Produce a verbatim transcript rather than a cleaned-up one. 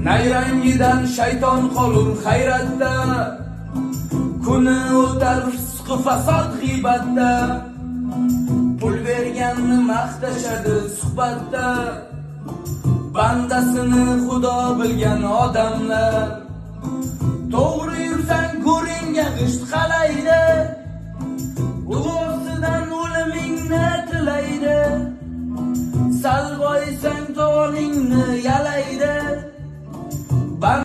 Nayrangidan shayton qolur hayratda, kuni o'tar fisq fasod g'iybatda, pul berganni maqtashadi suhbatda, bandasini xudo bilgan odamlar. To'g'ri yursang ko'ringga g'isht